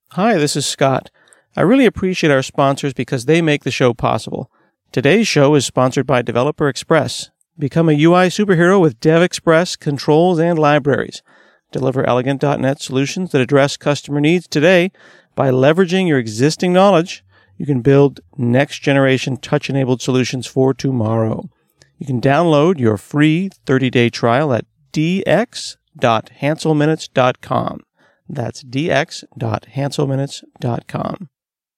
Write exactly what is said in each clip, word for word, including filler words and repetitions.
Hi, this is Scott. I really appreciate our sponsors because they make the show possible. Today's show is sponsored by Developer Express. Become a U I superhero with DevExpress controls and libraries. Deliver elegant dot net solutions that address customer needs today. By leveraging your existing knowledge, you can build next-generation touch-enabled solutions for tomorrow. You can download your free thirty-day trial at d x dot hansel minutes dot com. That's d x dot hansel minutes dot com.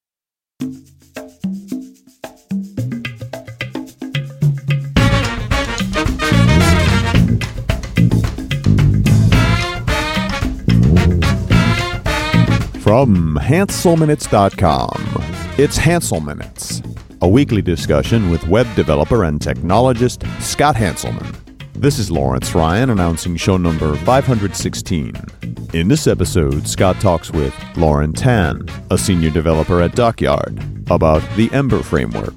From hansel minutes dot com, it's Hansel Minutes, a weekly discussion with web developer and technologist Scott Hanselman. This is Lawrence Ryan announcing show number five hundred sixteen. In this episode, Scott talks with Lauren Tan, a senior developer at Dockyard, about the Ember framework.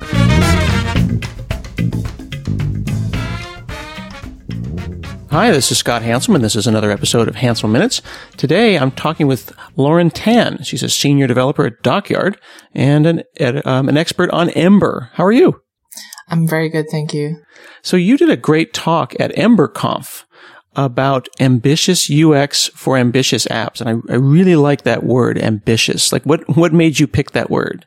Hi, this is Scott Hanselman. This is another episode of Hansel Minutes. Today, I'm talking with Lauren Tan. She's a senior developer at Dockyard and an, um, an expert on Ember. How are you? I'm very good, thank you. So you did a great talk at EmberConf about ambitious U X for ambitious apps. And I, I really like that word, ambitious. Like, what, what made you pick that word?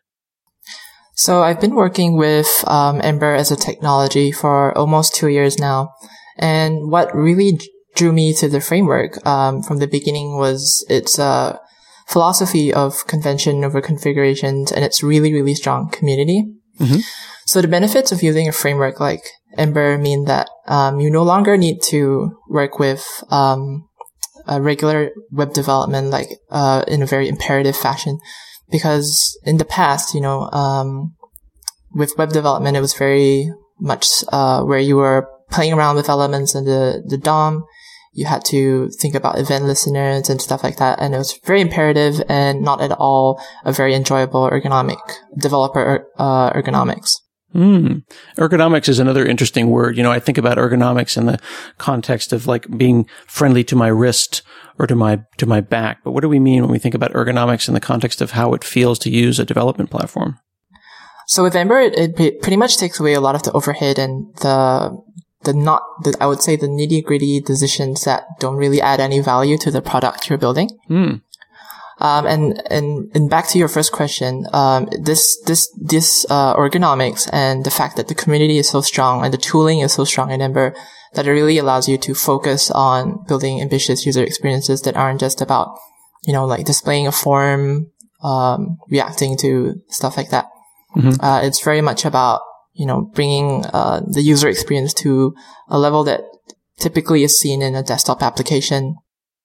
So I've been working with um, Ember as a technology for almost two years now. And what really drew me to the framework um, from the beginning was its uh, philosophy of convention over configurations and its really, really strong community. Mm-hmm. So the benefits of using a framework like Ember mean that um, you no longer need to work with um, a regular web development like uh, in a very imperative fashion. Because in the past, you know, um, with web development, it was very much uh, where you were playing around with elements in the, the D O M. You had to think about event listeners and stuff like that. And it was very imperative and not at all a very enjoyable ergonomic developer uh, ergonomics. Mm. Ergonomics is another interesting word. You know, I think about ergonomics in the context of like being friendly to my wrist or to my, to my back. But what do we mean when we think about ergonomics in the context of how it feels to use a development platform? So with Ember, it, it pretty much takes away a lot of the overhead and the the not, the, I would say the nitty gritty decisions that don't really add any value to the product you're building. Mm. Um, and, and, and back to your first question, um, this, this, this, uh, ergonomics and the fact that the community is so strong and the tooling is so strong in Ember that it really allows you to focus on building ambitious user experiences that aren't just about, you know, like displaying a form, um, reacting to stuff like that. Mm-hmm. Uh, it's very much about, you know, bringing uh, the user experience to a level that typically is seen in a desktop application.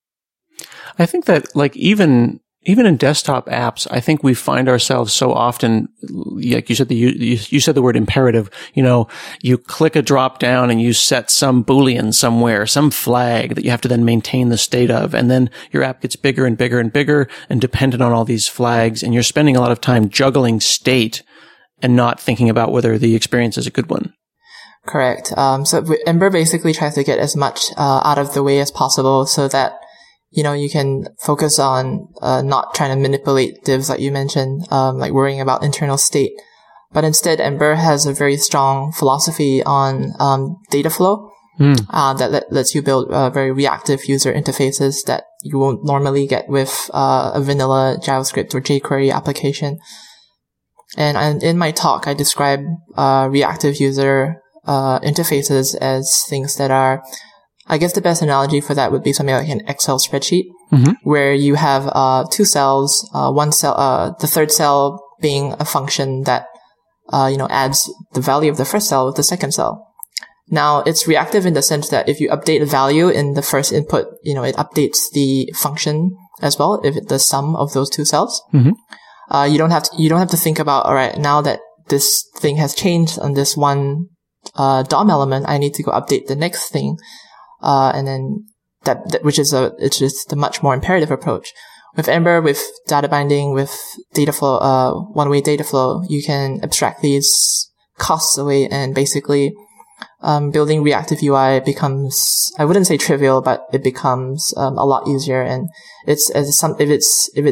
I think that, like, even even in desktop apps, I think we find ourselves so often, like you said, the you, you said the word imperative. You know, you click a drop down and you set some Boolean somewhere, some flag that you have to then maintain the state of, and then your app gets bigger and bigger and bigger and dependent on all these flags, and you're spending a lot of time juggling state and not thinking about whether the experience is a good one. Correct. Um, so Ember basically tries to get as much uh, out of the way as possible so that, you know, you can focus on uh, not trying to manipulate divs like you mentioned, um, like worrying about internal state. But instead, Ember has a very strong philosophy on um, data flow mm. uh, that let, lets you build uh, very reactive user interfaces that you won't normally get with uh, a vanilla JavaScript or jQuery application. And, and in my talk, I describe uh, reactive user uh, interfaces as things that are, I guess the best analogy for that would be something like an Excel spreadsheet, mm-hmm. where you have uh, two cells, uh, one cell, uh, the third cell being a function that, uh, you know, adds the value of the first cell with the second cell. Now, it's reactive in the sense that if you update a value in the first input, you know, it updates the function as well, if it's the sum of those two cells. Mm-hmm. Uh, you don't have to, you don't have to think about, all right, now that this thing has changed on this one, uh, D O M element, I need to go update the next thing. Uh, and then that, that, which is a, it's just a much more imperative approach. With Ember, with data binding, with data flow, uh, one-way data flow, you can abstract these costs away and basically, um, building reactive U I becomes, I wouldn't say trivial, but it becomes, um, a lot easier. And it's, as some, if it's, if it's,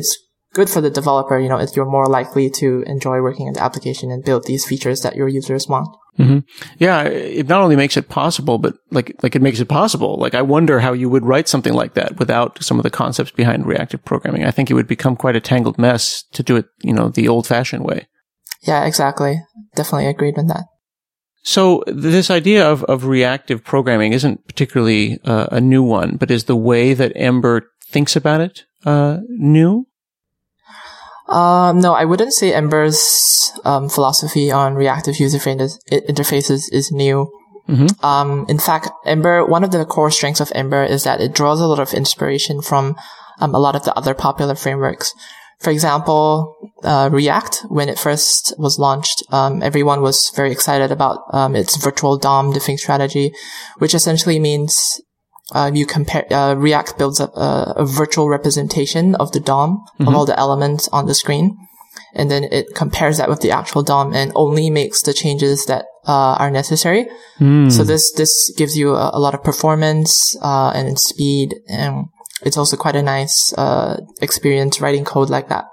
good for the developer. You know, if you're more likely to enjoy working on the application and build these features that your users want. Mm-hmm. Yeah, it not only makes it possible, but like like it makes it possible. Like I wonder how you would write something like that without some of the concepts behind reactive programming. I think it would become quite a tangled mess to do it, you know, the old-fashioned way. Yeah, exactly. Definitely agreed with that. So this idea of, of reactive programming isn't particularly uh, a new one, but is the way that Ember thinks about it uh, new? Um, no, I wouldn't say Ember's um, philosophy on reactive user interfaces is new. Mm-hmm. Um, in fact, Ember, one of the core strengths of Ember is that it draws a lot of inspiration from um, a lot of the other popular frameworks. For example, uh, React, when it first was launched, um, everyone was very excited about um, its virtual D O M diffing strategy, which essentially means Uh, you compare, uh, React builds up a, a virtual representation of the D O M, mm-hmm. of all the elements on the screen. And then it compares that with the actual D O M and only makes the changes that, uh, are necessary. Mm. So this, this gives you a, a lot of performance, uh, and speed. And it's also quite a nice, uh, experience writing code like that.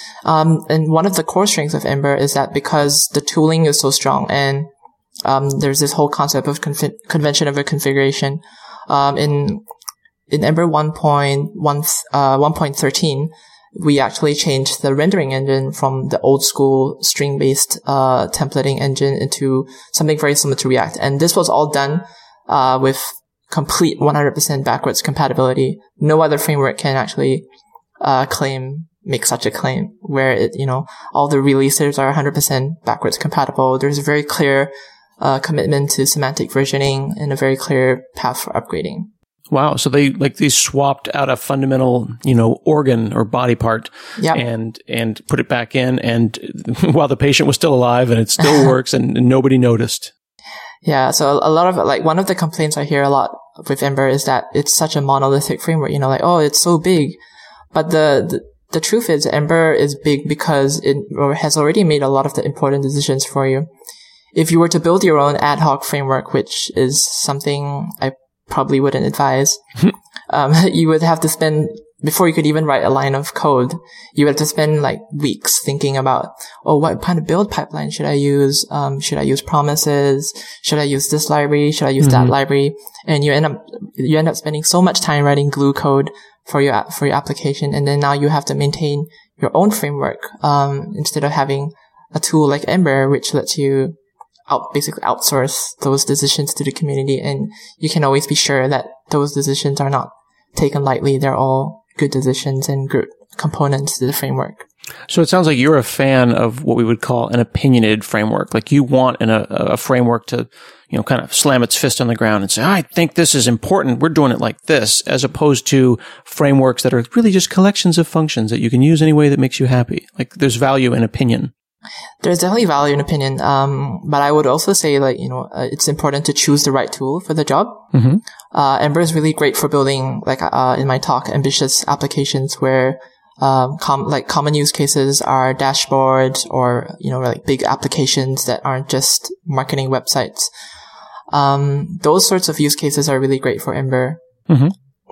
Um, and one of the core strengths of Ember is that because the tooling is so strong and, um, there's this whole concept of conf- convention over configuration. Um, in, in Ember one point one, uh, one point thirteen, we actually changed the rendering engine from the old school string-based, uh, templating engine into something very similar to React. And this was all done, uh, with complete one hundred percent backwards compatibility. No other framework can actually, uh, claim, make such a claim where it, you know, all the releases are one hundred percent backwards compatible. There's a very clear Uh, commitment to semantic versioning and a very clear path for upgrading. Wow. So they, like, they swapped out a fundamental, you know, organ or body part yep. and, and put it back in. And while the patient was still alive and it still works and, and nobody noticed. Yeah. So a lot of, like, one of the complaints I hear a lot with Ember is that it's such a monolithic framework, you know, like, oh, it's so big. But the, the, the truth is Ember is big because it has already made a lot of the important decisions for you. If you were to build your own ad hoc framework, which is something I probably wouldn't advise, um, you would have to spend, before you could even write a line of code, you would have to spend like weeks thinking about, oh, what kind of build pipeline should I use? Um, should I use promises? Should I use this library? Should I use mm-hmm. that library? And you end up, you end up spending so much time writing glue code for your, for your application. And then now you have to maintain your own framework, um, instead of having a tool like Ember, which lets you out, basically outsource those decisions to the community. And you can always be sure that those decisions are not taken lightly. They're all good decisions and good components to the framework. So it sounds like you're a fan of what we would call an opinionated framework. Like you want in a, a framework to, you know, kind of slam its fist on the ground and say, I think this is important. We're doing it like this, as opposed to frameworks that are really just collections of functions that you can use any way that makes you happy. Like there's value in opinion. There's definitely value in opinion. Um, but I would also say, like, you know, uh, it's important to choose the right tool for the job. Mm-hmm. Uh, Ember is really great for building, like, uh, in my talk, ambitious applications where, um, com- like common use cases are dashboards or, you know, like big applications that aren't just marketing websites. Um, those sorts of use cases are really great for Ember. Mm-hmm.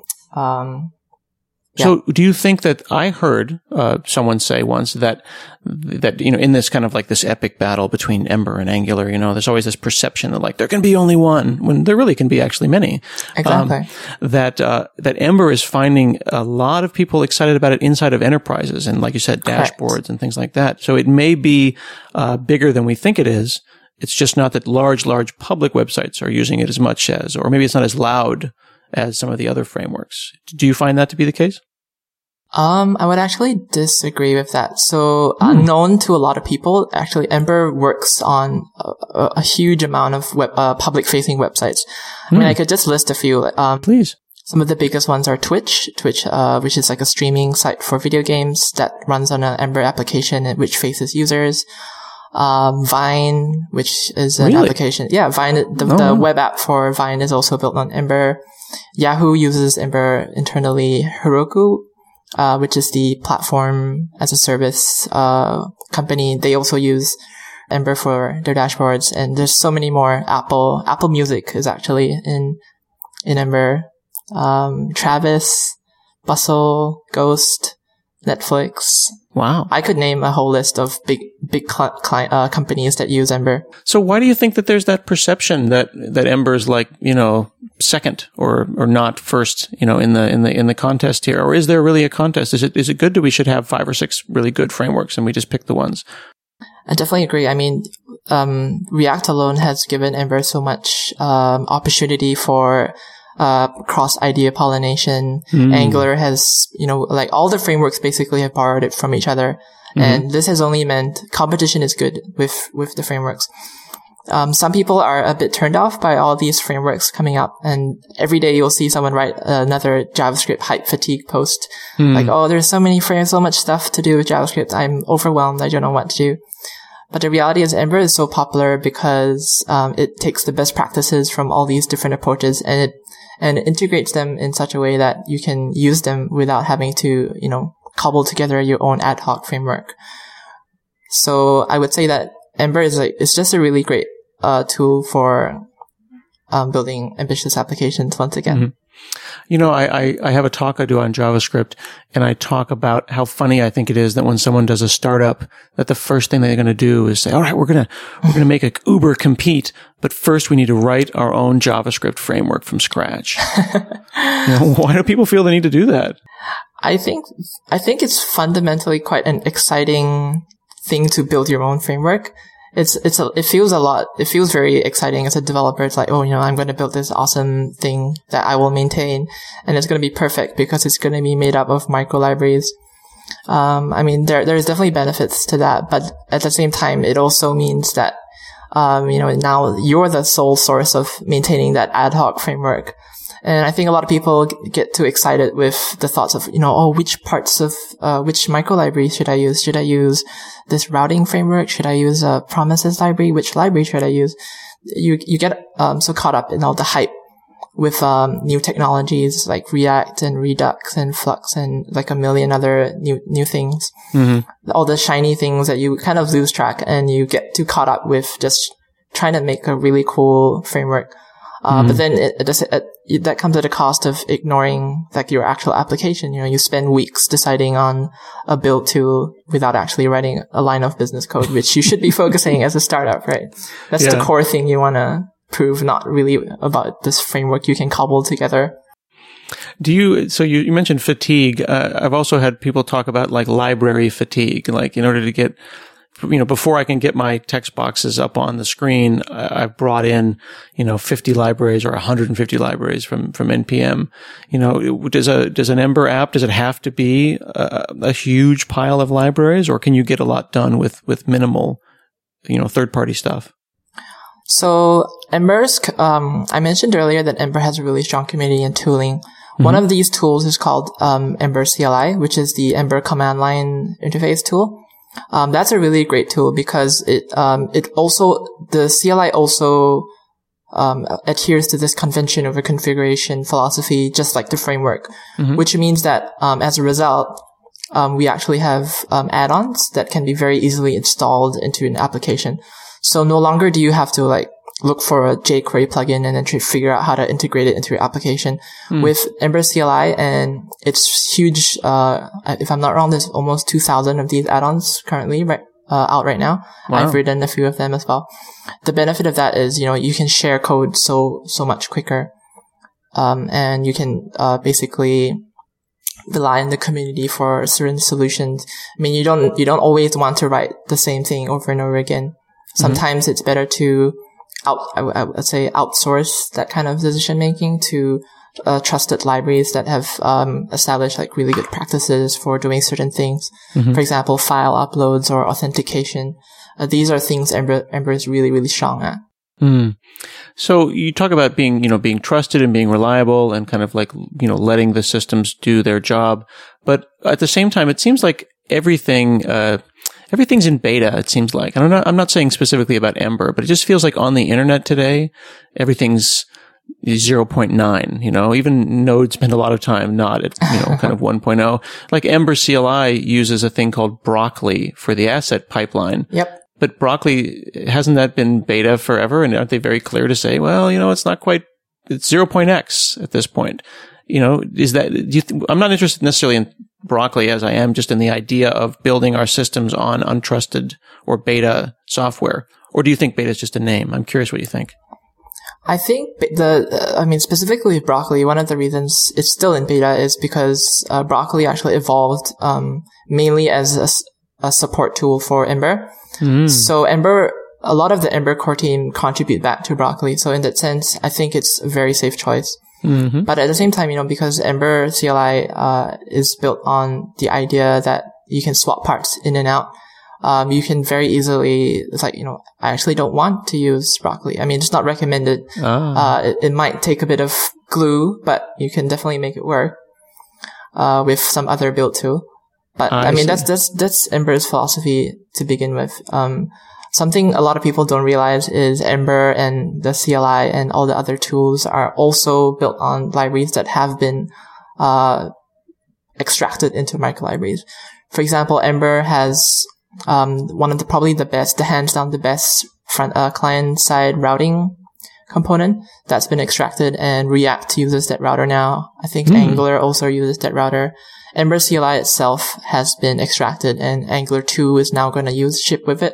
Um, Yeah. So do you think that I heard uh someone say once that that you know in this kind of like this epic battle between Ember and Angular, you know, there's always this perception that like there can be only one when there really can be actually many. Exactly. Um, that uh that Ember is finding a lot of people excited about it inside of enterprises and, like you said, dashboards Correct. And things like that. So it may be uh bigger than we think it is. It's just not that large large public websites are using it as much as, or maybe it's not as loud as some of the other frameworks. Do you find that to be the case? Um, I would actually disagree with that. So, hmm. unknown to a lot of people, actually, Ember works on a, a huge amount of web, uh, public-facing websites. Hmm. I mean, I could just list a few. Um, Please. Some of the biggest ones are Twitch, Twitch, uh, which is like a streaming site for video games that runs on an Ember application which faces users. Um, Vine, which is an really? application. Yeah, Vine, the, oh. the web app for Vine is also built on Ember. Yahoo uses Ember internally. Heroku, Uh, which is the platform as a service, uh, company. They also use Ember for their dashboards, and there's so many more. Apple, Apple Music is actually in, in Ember. Um, Travis, Bustle, Ghost. Netflix. Wow. I could name a whole list of big, big cli- cli- uh, companies that use Ember. So why do you think that there's that perception that, that Ember is like, you know, second or, or not first, you know, in the, in the, in the contest here? Or is there really a contest? Is it, is it good that we should have five or six really good frameworks and we just pick the ones? I definitely agree. I mean, um, React alone has given Ember so much, um, opportunity for, uh, cross idea pollination. Mm. Angular has, you know, like all the frameworks basically have borrowed it from each other. Mm-hmm. And this has only meant competition is good with, with the frameworks. Um, some people are a bit turned off by all these frameworks coming up, and every day you'll see someone write another JavaScript hype fatigue post. Mm. Like, oh, there's so many frames, so much stuff to do with JavaScript. I'm overwhelmed. I don't know what to do. But the reality is Ember is so popular because, um, it takes the best practices from all these different approaches and it, and it integrates them in such a way that you can use them without having to, you know, cobble together your own ad hoc framework. So I would say that Ember is like, it's just a really great, uh, tool for, um, building ambitious applications once again. Mm-hmm. You know, I, I, I have a talk I do on JavaScript, and I talk about how funny I think it is that when someone does a startup, that the first thing they're going to do is say, all right, we're going to, we're going to make a Uber compete, but first we need to write our own JavaScript framework from scratch. You know, why do people feel the need to do that? I think, I think it's fundamentally quite an exciting thing to build your own framework. It's, it's a, it feels a lot, it feels very exciting as a developer. It's like, oh, you know, I'm going to build this awesome thing that I will maintain, and it's going to be perfect because it's going to be made up of micro libraries. Um, I mean, there, there's definitely benefits to that, but at the same time, it also means that, um, you know, now you're the sole source of maintaining that ad hoc framework. And I think a lot of people get too excited with the thoughts of, you know, oh, which parts of, uh, which micro library should I use? Should I use this routing framework? Should I use a promises library? Which library should I use? You, you get, um, so caught up in all the hype with, um, new technologies like React and Redux and Flux and like a million other new, new things. Mm-hmm. All the shiny things that you kind of lose track, and you get too caught up with just trying to make a really cool framework. Uh, mm-hmm. But then it, it, it, it, that comes at a cost of ignoring like your actual application. You know, you spend weeks deciding on a build tool without actually writing a line of business code, which you should be focusing as a startup, right? That's yeah. the core thing you want to prove, not really about this framework you can cobble together. Do you, so you, you mentioned fatigue. Uh, I've also had people talk about like library fatigue, like in order to get, you know, before I can get my text boxes up on the screen, I've brought in, you know, fifty libraries or one hundred fifty libraries from, from N P M. You know, does a, does an Ember app, does it have to be a, a huge pile of libraries, or can you get a lot done with, with minimal, you know, third party stuff? So Ember's, um, I mentioned earlier that Ember has a really strong community and tooling. Mm-hmm. One of these tools is called, um, Ember C L I, which is the Ember command line interface tool. Um, that's a really great tool because it, um, it also, the C L I also, um, adheres to this convention over configuration philosophy, just like the framework, mm-hmm. which means that, um, as a result, um, we actually have, um, add-ons that can be very easily installed into an application. So no longer do you have to like look for a jQuery plugin and then try to figure out how to integrate it into your application. Mm. With Ember C L I and its huge, uh, if I'm not wrong, there's almost two thousand of these add-ons currently, right, uh, out right now. Wow. I've written a few of them as well. The benefit of that is, you know, you can share code so, so much quicker. Um, and you can, uh, basically rely on the community for certain solutions. I mean, you don't, you don't always want to write the same thing over and over again. Sometimes mm-hmm. it's better to out, I, I would say outsource that kind of decision making to uh, trusted libraries that have um, established like really good practices for doing certain things. Mm-hmm. For example, file uploads or authentication. Uh, these are things Ember, Ember is really, really strong at. Mm. So you talk about being, you know, being trusted and being reliable and kind of like, you know, letting the systems do their job. But at the same time, it seems like everything, uh, Everything's in beta, it seems like. And I'm not, I'm not saying specifically about Ember, but it just feels like on the internet today, everything's zero point nine, you know, even Node spend a lot of time not at, you know, kind of one point oh. Like Ember C L I uses a thing called Broccoli for the asset pipeline. Yep. But Broccoli, hasn't that been beta forever? And aren't they very clear to say, well, you know, it's not quite, it's zero point x at this point. You know, is that, do you th- I'm not interested necessarily in Broccoli as I am just in the idea of building our systems on untrusted or beta software. Or do you think beta is just a name? I'm curious what you think. I think the, uh, I mean, specifically with Broccoli, one of the reasons it's still in beta is because uh, Broccoli actually evolved um, mainly as a, a support tool for Ember. Mm. So Ember, a lot of the Ember core team contribute back to Broccoli. So in that sense, I think it's a very safe choice. Mm-hmm. But at the same time, you know, because Ember C L I uh, is built on the idea that you can swap parts in and out, Um, you can very easily, it's like, you know, I actually don't want to use Broccoli. I mean, it's not recommended. Ah. Uh, it, it might take a bit of glue, but you can definitely make it work, uh, with some other build tool. But, I, I mean, see. that's, that's, that's Ember's philosophy to begin with. Um, something a lot of people don't realize is Ember and the C L I and all the other tools are also built on libraries that have been, uh, extracted into microlibraries. For example, Ember has, Um, one of the, probably the best, the hands down the best front, uh, client side routing component that's been extracted, and React uses that router now. I think mm. Angular also uses that router. Ember C L I itself has been extracted, and Angular two is now going to use ship with it.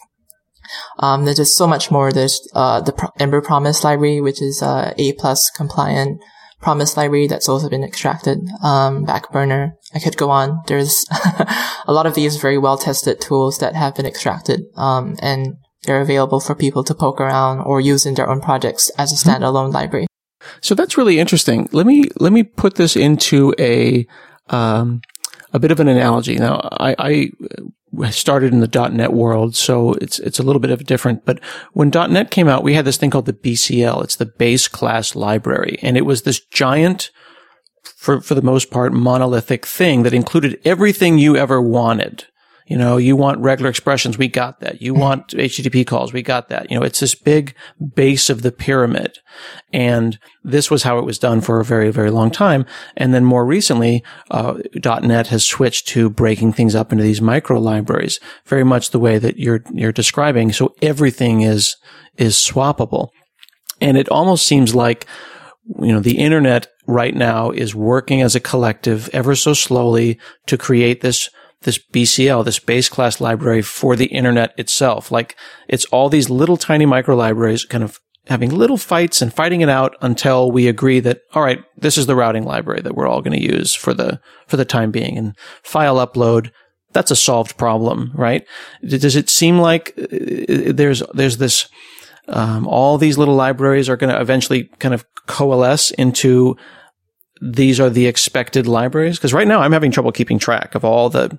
Um, there's just so much more. There's, uh, the Pro- Ember Promise library, which is, uh, A plus compliant Promise library that's also been extracted. Um, Backburner. I could go on. There's a lot of these very well tested tools that have been extracted, um, and they're available for people to poke around or use in their own projects as a standalone mm-hmm. library. So that's really interesting. Let me let me put this into a um, a bit of an analogy. Now, I, I started in the dot net world, so it's it's a little bit of different. But when dot net came out, we had this thing called the B C L. It's the base class library, and it was this giant, for for the most part, monolithic thing that included everything you ever wanted. You know, you want regular expressions, we got that. You want H T T P calls, we got that. You know, it's this big base of the pyramid. And this was how it was done for a very, very long time. And then more recently, uh, .NET has switched to breaking things up into these micro libraries, very much the way that you're, you're describing. So everything is, is swappable. And it almost seems like, you know, the internet right now is working as a collective ever so slowly to create this this B C L, this base class library for the internet itself. Like, it's all these little tiny micro libraries kind of having little fights and fighting it out until we agree that, all right, this is the routing library that we're all going to use for the, for the time being. And file upload, that's a solved problem, right? Does it seem like there's, there's this, um, all these little libraries are going to eventually kind of coalesce into these are the expected libraries? Because right now I'm having trouble keeping track of all the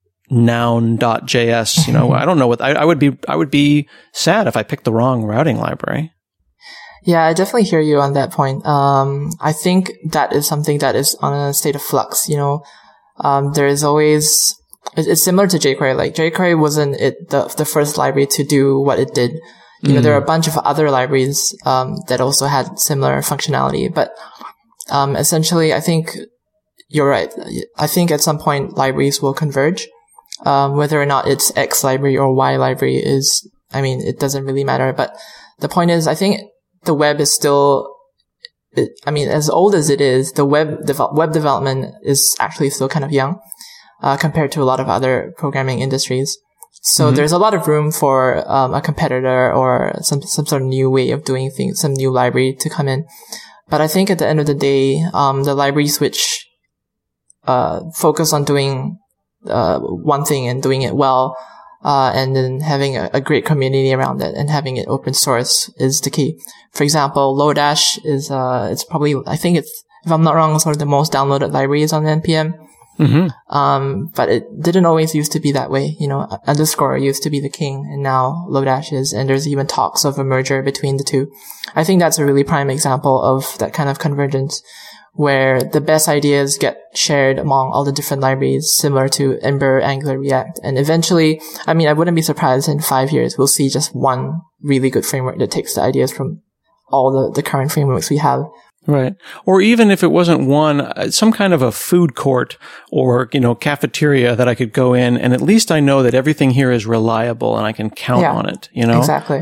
noun.js. You know, I don't know what I, I would be. I would be sad if I picked the wrong routing library. Yeah, I definitely hear you on that point. Um, I think that is something that is on a state of flux. You know, um, there is always. It's similar to jQuery. Like jQuery wasn't it the the first library to do what it did. You mm. know, there are a bunch of other libraries um, that also had similar functionality, but. Um, essentially, I think you're right. I think at some point libraries will converge. Um, whether or not it's X library or Y library is, I mean, it doesn't really matter. But the point is, I think the web is still, it, I mean, as old as it is, the web, devel- web development is actually still kind of young, uh, compared to a lot of other programming industries. So mm-hmm. there's a lot of room for, um, a competitor or some, some sort of new way of doing things, some new library to come in. But I think at the end of the day, um, the libraries which, uh, focus on doing, uh, one thing and doing it well, uh, and then having a, a great community around it and having it open source is the key. For example, Lodash is, uh, it's probably, I think it's, if I'm not wrong, sort of the most downloaded libraries on N P M. Mm-hmm. Um, but it didn't always used to be that way. You know, underscore used to be the king, and now Lodash is, and there's even talks of a merger between the two. I think that's a really prime example of that kind of convergence, where the best ideas get shared among all the different libraries, similar to Ember, Angular, React. And eventually, I mean, I wouldn't be surprised in five years, we'll see just one really good framework that takes the ideas from all the, the current frameworks we have. Right. Or even if it wasn't one, some kind of a food court or, you know, cafeteria that I could go in, and at least I know that everything here is reliable and I can count yeah, on it, you know? Exactly.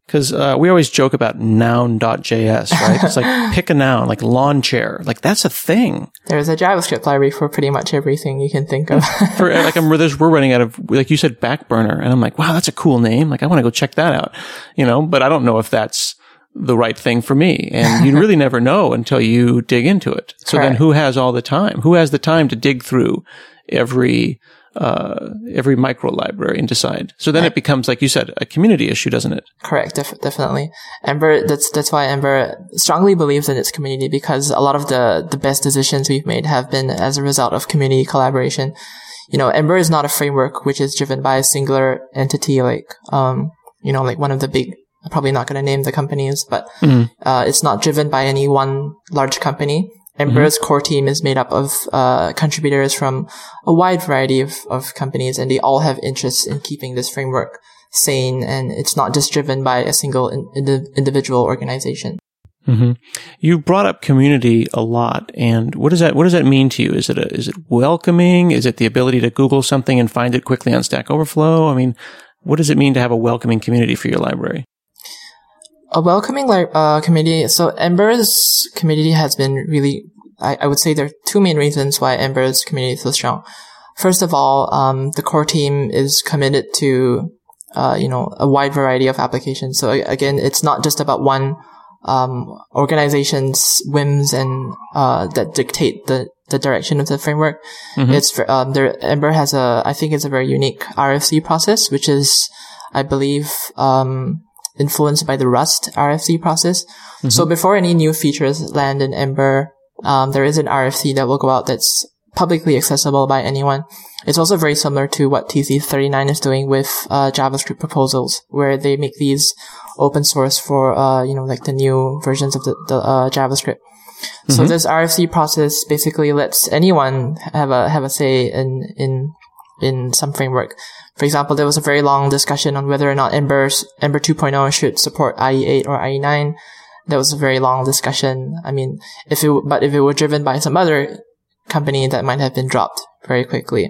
Because uh, we always joke about noun dot j s, right? It's like pick a noun, like lawn chair. Like that's a thing. There's a JavaScript library for pretty much everything you can think of. for like I'm there's we're running out of, like you said, Backburner, and I'm like, wow, that's a cool name. Like I want to go check that out, you know. But I don't know if that's the right thing for me, and you really never know until you dig into it. So Correct. then, who has all the time? Who has the time to dig through every uh, every micro library and decide? So then right. it becomes, like you said, a community issue, doesn't it? Correct, def- definitely. Ember, that's that's why Ember strongly believes in its community, because a lot of the the best decisions we've made have been as a result of community collaboration. You know, Ember is not a framework which is driven by a singular entity, like um, you know, like one of the big. I'm probably not going to name the companies, but mm-hmm. uh, it's not driven by any one large company. Ember's mm-hmm. core team is made up of uh, contributors from a wide variety of, of companies, and they all have interests in keeping this framework sane, and it's not just driven by a single in, in, individual organization. Mm-hmm. You brought up community a lot, and what does that what does that mean to you? Is it a, is it welcoming? Is it the ability to Google something and find it quickly on Stack Overflow? I mean, what does it mean to have a welcoming community for your library? A welcoming uh, community. So Ember's community has been really, I, I would say there are two main reasons why Ember's community is so strong. First of all, um, the core team is committed to, uh, you know, a wide variety of applications. So again, it's not just about one, um, organization's whims and, uh, that dictate the, the direction of the framework. Mm-hmm. It's, um, there, Ember has a, I think it's a very unique R F C process, which is, I believe, um, influenced by the Rust R F C process. Mm-hmm. So before any new features land in Ember, um, there is an R F C that will go out that's publicly accessible by anyone. It's also very similar to what T C thirty-nine is doing with uh, JavaScript proposals, where they make these open source for, uh, you know, like the new versions of the, the uh, JavaScript. Mm-hmm. So this R F C process basically lets anyone have a have a say in in in some framework. For example, there was a very long discussion on whether or not Ember's, Ember two point oh should support I E eight or I E nine. That was a very long discussion. I mean, if it, but if it were driven by some other company, that might have been dropped very quickly.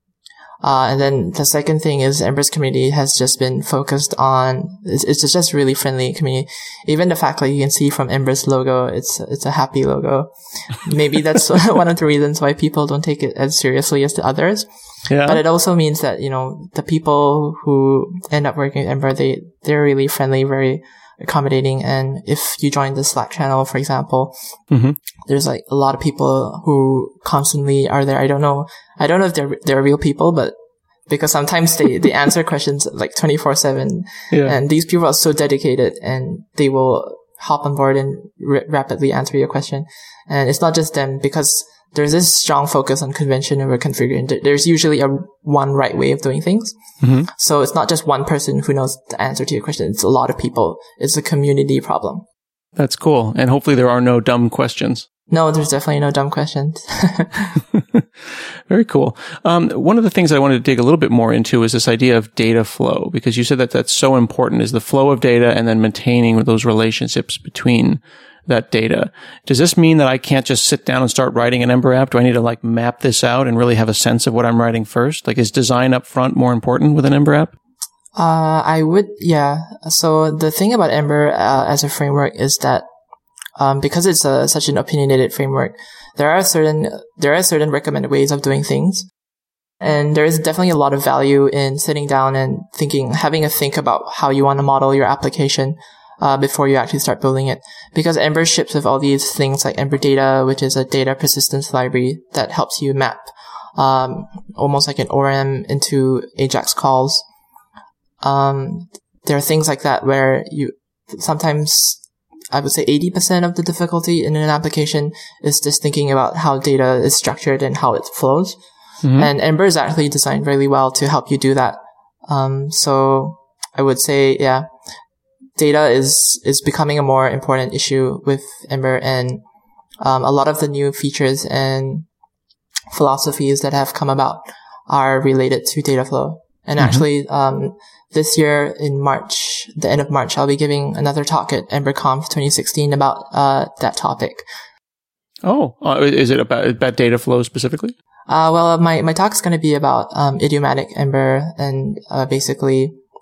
Uh, and then the second thing is Ember's community has just been focused on, it's, it's just really friendly community. Even the fact, like you can see from Ember's logo, it's, it's a happy logo. Maybe that's one of the reasons why people don't take it as seriously as the others. Yeah. But it also means that, you know, the people who end up working at Ember, they, they're really friendly, very accommodating. And if you join the Slack channel, for example, mm-hmm. there's like a lot of people who constantly are there. I don't know. I don't know if they're, they're real people, but because sometimes they, they answer questions like twenty-four seven. Yeah. And these people are so dedicated, and they will hop on board and r- rapidly answer your question. And it's not just them, because there's this strong focus on convention over configuration. There's usually a one right way of doing things. Mm-hmm. So it's not just one person who knows the answer to your question. It's a lot of people. It's a community problem. That's cool. And hopefully there are no dumb questions. No, there's definitely no dumb questions. Very cool. Um, one of the things I wanted to dig a little bit more into is this idea of data flow, because you said that that's so important, is the flow of data and then maintaining those relationships between that data. Does this mean that I can't just sit down and start writing an Ember app? Do I need to like map this out and really have a sense of what I'm writing first? Like, is design up front more important with an Ember app? Uh, I would, yeah. So the thing about Ember uh, as a framework is that um, because it's a, such an opinionated framework, there are certain there are certain recommended ways of doing things. And there is definitely a lot of value in sitting down and thinking, having a think about how you want to model your application Uh, before you actually start building it. Because Ember ships with all these things like Ember Data, which is a data persistence library that helps you map, um, almost like an O R M into Ajax calls. Um, there are things like that where you, sometimes, I would say eighty percent of the difficulty in an application is just thinking about how data is structured and how it flows. Mm-hmm. And Ember is actually designed really well to help you do that. Um, so I would say, yeah, data is, is becoming a more important issue with Ember, and, um, a lot of the new features and philosophies that have come about are related to data flow. And mm-hmm. actually, um, this year in March, the end of March, I'll be giving another talk at EmberConf twenty sixteen about, uh, that topic. Oh, uh, is it about, about data flow specifically? Uh, well, my, my talk is going to be about, um, idiomatic Ember and, uh, basically,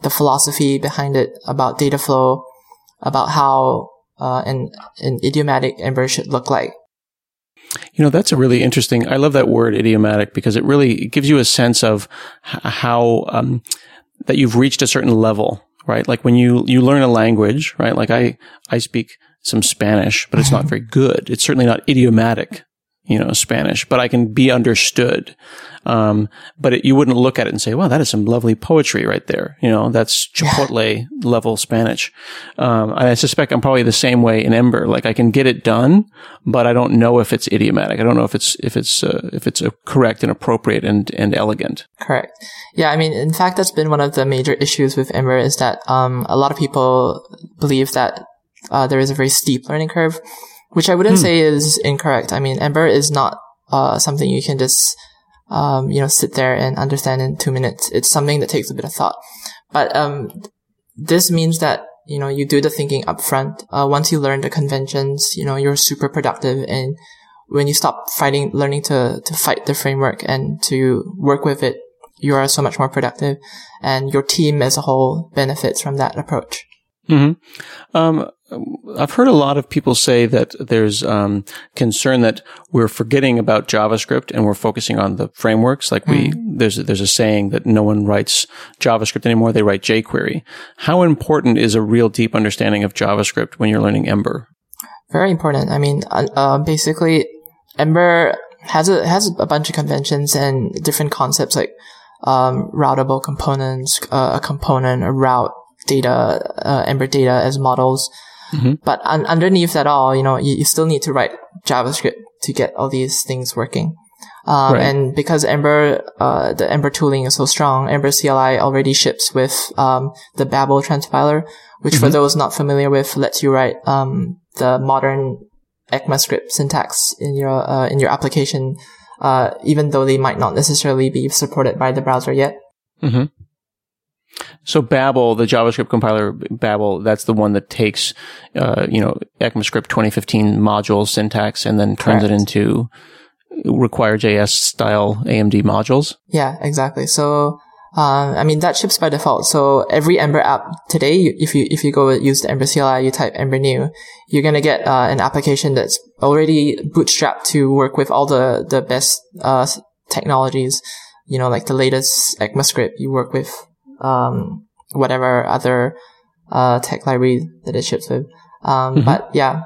the philosophy behind it, about data flow, about how uh, an, an idiomatic Ember should look like. You know, that's a really interesting, I love that word idiomatic because it really it gives you a sense of h- how, um, that you've reached a certain level, right? Like when you, you learn a language, right? Like I, I speak some Spanish, but it's not very good. It's certainly not idiomatic, you know, Spanish, but I can be understood. Um, but it, you wouldn't look at it and say, wow, that is some lovely poetry right there. You know, that's Chipotle yeah. level Spanish. Um, and I suspect I'm probably the same way in Ember. Like I can get it done, but I don't know if it's idiomatic. I don't know if it's, if it's, uh, if it's uh, correct and appropriate and, and elegant. Correct. Yeah. I mean, in fact, that's been one of the major issues with Ember is that, um, a lot of people believe that, uh, there is a very steep learning curve, which I wouldn't hmm. say is incorrect. I mean, Ember is not, uh, something you can just, um, you know, sit there and understand in two minutes. It's something that takes a bit of thought. But, um, this means that, you know, you do the thinking up front. Uh, once you learn the conventions, you know, you're super productive. And when you stop fighting, learning to, to fight the framework and to work with it, you are so much more productive. And your team as a whole benefits from that approach. Mm-hmm. Um, I've heard a lot of people say that there's um, concern that we're forgetting about JavaScript and we're focusing on the frameworks. Like we, mm. there's there's a saying that no one writes JavaScript anymore; they write jQuery. How important is a real deep understanding of JavaScript when you're learning Ember? Very important. I mean, uh, basically, Ember has a has a bunch of conventions and different concepts like um, routable components, uh, a component, a route, data, uh, Ember data as models. Mm-hmm. But un- underneath that all, you know, you, you still need to write JavaScript to get all these things working. Um, right. And because Ember, uh, the Ember tooling is so strong, Ember C L I already ships with, um, the Babel transpiler, which mm-hmm. for those not familiar with, lets you write, um, the modern ECMAScript syntax in your, uh, in your application, uh, even though they might not necessarily be supported by the browser yet. Mm-hmm. So Babel, the JavaScript compiler Babel, that's the one that takes, uh, you know, ECMAScript twenty fifteen module syntax and then turns Correct. It into Require.js style A M D modules. Yeah, exactly. So, uh, I mean, that ships by default. So every Ember app today, you, if you, if you go use the Ember C L I, you type Ember new, you're going to get, uh, an application that's already bootstrapped to work with all the, the best, uh, technologies, you know, like the latest ECMAScript you work with. Um, whatever other, uh, tech library that it ships with. Um, mm-hmm. but yeah,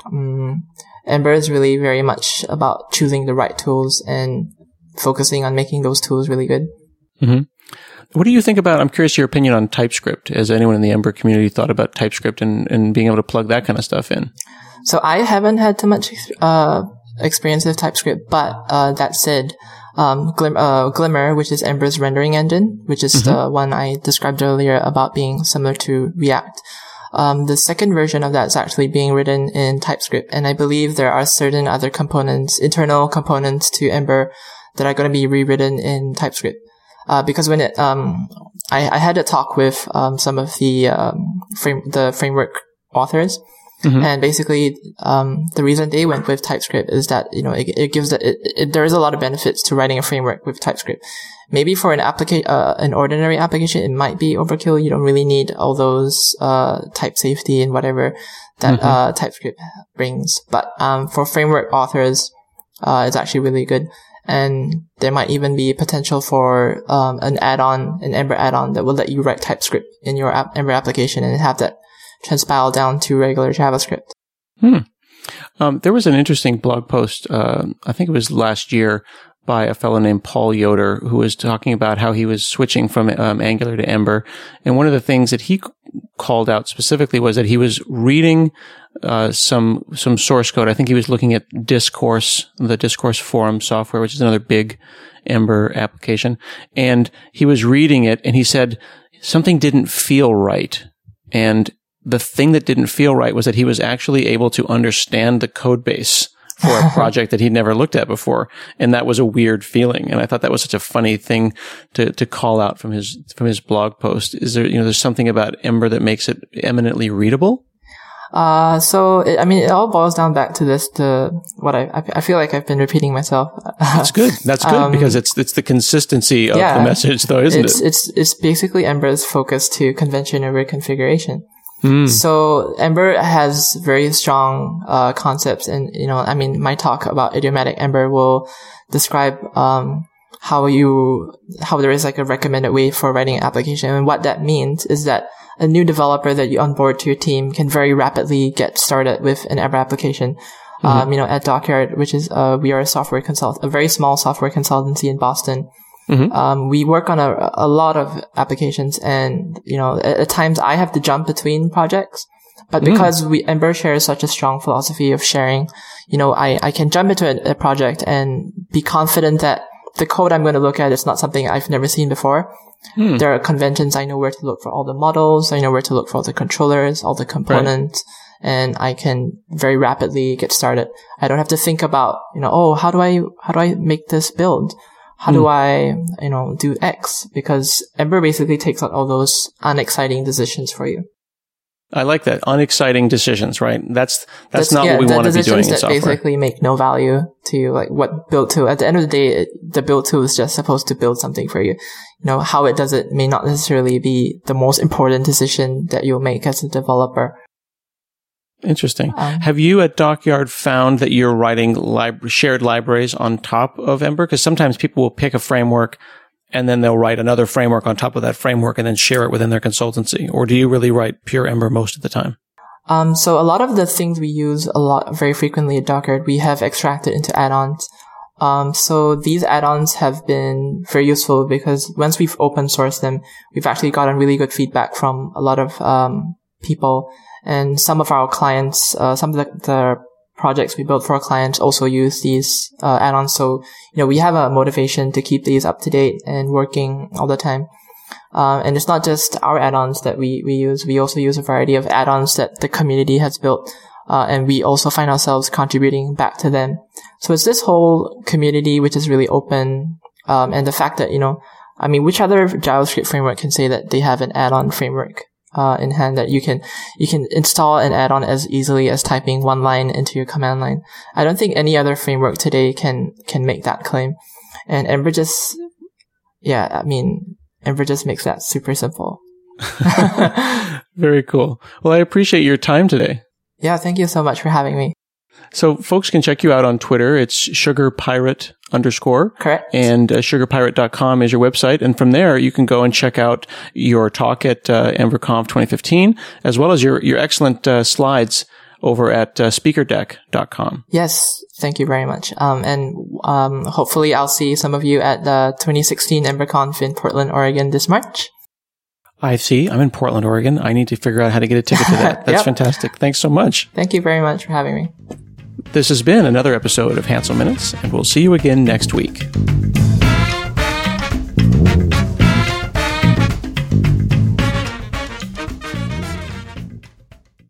um, Ember is really very much about choosing the right tools and focusing on making those tools really good. Mm-hmm. What do you think about, I'm curious your opinion on TypeScript. Has anyone in the Ember community thought about TypeScript and, and being able to plug that kind of stuff in? So I haven't had too much, uh, experience with TypeScript, but, uh, that said, Um, Glim- uh, Glimmer, which is Ember's rendering engine, which is mm-hmm. the one I described earlier about being similar to React. Um, the second version of that is actually being written in TypeScript, and I believe there are certain other components, internal components to Ember that are going to be rewritten in TypeScript. Uh, because when it, um, I, I had a talk with, um, some of the, um, frame, the framework authors. Mm-hmm. And basically, um, the reason they went with TypeScript is that, you know, it, it gives that, it, it, there is a lot of benefits to writing a framework with TypeScript. Maybe for an applica- uh, an ordinary application, it might be overkill. You don't really need all those, uh, type safety and whatever that, mm-hmm. uh, TypeScript brings. But, um, for framework authors, uh, it's actually really good. And there might even be potential for, um, an add-on, an Ember add-on that will let you write TypeScript in your app, Ember application and have that transpile down to regular JavaScript. Hmm. Um, there was an interesting blog post, uh, I think it was last year, by a fellow named Paul Yoder, who was talking about how he was switching from um, Angular to Ember. And one of the things that he c- called out specifically was that he was reading uh, some some source code. I think he was looking at Discourse, the Discourse forum software, which is another big Ember application. And he was reading it, and he said something didn't feel right. And the thing that didn't feel right was that he was actually able to understand the code base for a project that he'd never looked at before. And that was a weird feeling. And I thought that was such a funny thing to, to call out from his, from his blog post. Is there, you know, there's something about Ember that makes it eminently readable? Uh, so, it, I mean, it all boils down back to this, to what I, I, I feel like I've been repeating myself. That's good. That's good um, because it's, it's the consistency of yeah, the message though, isn't it's, it? It's, it's basically Ember's focus to convention over configuration. Mm. So Ember has very strong, uh, concepts, and, you know, I mean, my talk about idiomatic Ember will describe, um, how you, how there is like a recommended way for writing an application. And what that means is that a new developer that you onboard to your team can very rapidly get started with an Ember application. Mm-hmm. Um, you know, at Dockyard, which is, uh, we are a software consult, a very small software consultancy in Boston. Mm-hmm. Um, we work on a, a lot of applications, and, you know, at, at times I have to jump between projects. But because mm. we, Ember shares such a strong philosophy of sharing, you know, I, I can jump into a, a project and be confident that the code I'm going to look at is not something I've never seen before. Hmm. There are conventions. I know where to look for all the models. I know where to look for all the controllers, all the components, right. And I can very rapidly get started. I don't have to think about, you know, oh, how do I, how do I make this build? How hmm. do I, you know, do X? Because Ember basically takes out all those unexciting decisions for you. I like that. Unexciting decisions, right? That's, that's, that's not yeah, what we want to be doing in software. That basically make no value to you, like what build tool. At the end of the day, it, the build tool is just supposed to build something for you. You know, how it does it may not necessarily be the most important decision that you'll make as a developer. Interesting. Um, Have you at Dockyard found that you're writing lib- shared libraries on top of Ember? Because sometimes people will pick a framework and then they'll write another framework on top of that framework and then share it within their consultancy. Or do you really write pure Ember most of the time? Um, so a lot of the things we use a lot, very frequently at Dockyard, we have extracted into add-ons. Um, so these add-ons have been very useful because once we've open sourced them, we've actually gotten really good feedback from a lot of, um, people, and some of our clients, uh, some of the, the projects we built for our clients also use these uh, add-ons. So, you know, we have a motivation to keep these up to date and working all the time. Uh, and it's not just our add-ons that we, we use. We also use a variety of add-ons that the community has built. Uh, and we also find ourselves contributing back to them. So it's this whole community which is really open. Um, and the fact that, you know, I mean, which other JavaScript framework can say that they have an add-on framework Uh, in hand that you can, you can install an add-on as easily as typing one line into your command line. I don't think any other framework today can, can make that claim. And Ember just, yeah, I mean, Ember just makes that super simple. Very cool. Well, I appreciate your time today. Yeah, thank you so much for having me. So folks can check you out on Twitter. It's sugarpirate underscore. Correct. And uh, sugar pirate dot com is your website. And from there, you can go and check out your talk at uh, EmberConf twenty fifteen, as well as your, your excellent uh, slides over at uh, speaker deck dot com. Yes. Thank you very much. Um, and um, hopefully I'll see some of you at the twenty sixteen EmberConf in Portland, Oregon this March. I see. I'm in Portland, Oregon. I need to figure out how to get a ticket to that. That's yep. fantastic. Thanks so much. Thank you very much for having me. This has been another episode of Hansel Minutes, and we'll see you again next week.